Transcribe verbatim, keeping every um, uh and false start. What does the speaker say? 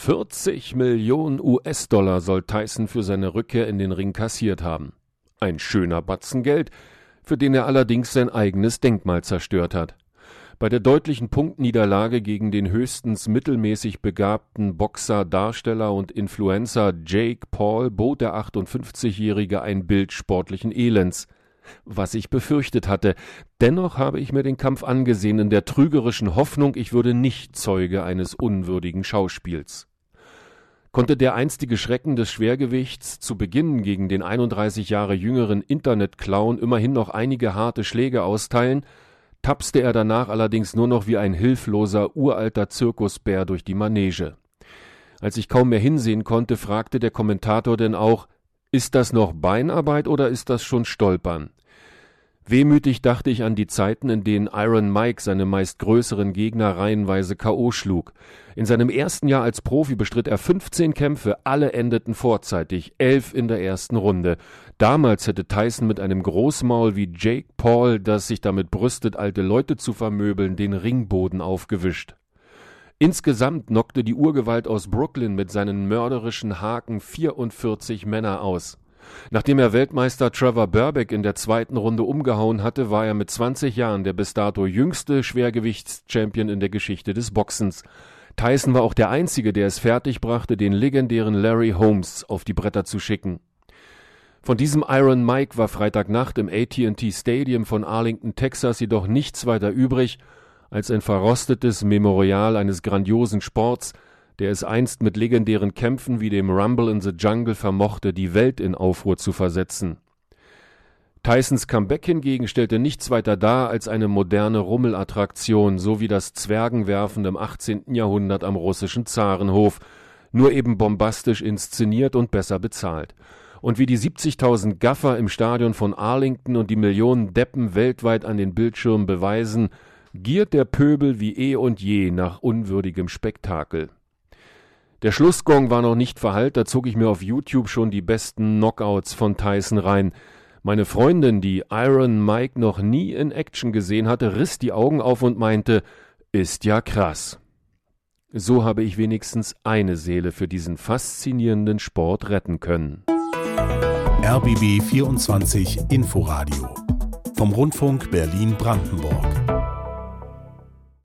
vierzig Millionen U S-Dollar soll Tyson für seine Rückkehr in den Ring kassiert haben. Ein schöner Batzen Geld, für den er allerdings sein eigenes Denkmal zerstört hat. Bei der deutlichen Punktniederlage gegen den höchstens mittelmäßig begabten Boxer, Darsteller und Influencer Jake Paul bot der achtundfünfzigjährige ein Bild sportlichen Elends. Was ich befürchtet hatte. Dennoch habe ich mir den Kampf angesehen in der trügerischen Hoffnung, ich würde nicht Zeuge eines unwürdigen Schauspiels. Konnte der einstige Schrecken des Schwergewichts zu Beginn gegen den einunddreißig Jahre jüngeren Internet-Clown immerhin noch einige harte Schläge austeilen, tapste er danach allerdings nur noch wie ein hilfloser, uralter Zirkusbär durch die Manege. Als ich kaum mehr hinsehen konnte, fragte der Kommentator denn auch, ist das noch Beinarbeit oder ist das schon Stolpern? Wehmütig dachte ich an die Zeiten, in denen Iron Mike seine meist größeren Gegner reihenweise K O schlug. In seinem ersten Jahr als Profi bestritt er fünfzehn Kämpfe, alle endeten vorzeitig, elf in der ersten Runde. Damals hätte Tyson mit einem Großmaul wie Jake Paul, das sich damit brüstet, alte Leute zu vermöbeln, den Ringboden aufgewischt. Insgesamt knockte die Urgewalt aus Brooklyn mit seinen mörderischen Haken vierundvierzig Männer aus. Nachdem er Weltmeister Trevor Berbick in der zweiten Runde umgehauen hatte, war er mit zwanzig Jahren der bis dato jüngste Schwergewichtschampion in der Geschichte des Boxens. Tyson war auch der Einzige, der es fertigbrachte, den legendären Larry Holmes auf die Bretter zu schicken. Von diesem Iron Mike war Freitagnacht im A T and T Stadium von Arlington, Texas jedoch nichts weiter übrig als ein verrostetes Memorial eines grandiosen Sports, der es einst mit legendären Kämpfen wie dem Rumble in the Jungle vermochte, die Welt in Aufruhr zu versetzen. Tysons Comeback hingegen stellte nichts weiter dar als eine moderne Rummelattraktion, so wie das Zwergenwerfen im achtzehnten Jahrhundert am russischen Zarenhof, nur eben bombastisch inszeniert und besser bezahlt. Und wie die siebzigtausend Gaffer im Stadion von Arlington und die Millionen Deppen weltweit an den Bildschirmen beweisen, giert der Pöbel wie eh und je nach unwürdigem Spektakel. Der Schlussgong war noch nicht verhallt, da zog ich mir auf YouTube schon die besten Knockouts von Tyson rein. Meine Freundin, die Iron Mike noch nie in Action gesehen hatte, riss die Augen auf und meinte, ist ja krass. So habe ich wenigstens eine Seele für diesen faszinierenden Sport retten können. R B B vierundzwanzig Inforadio vom Rundfunk Berlin-Brandenburg.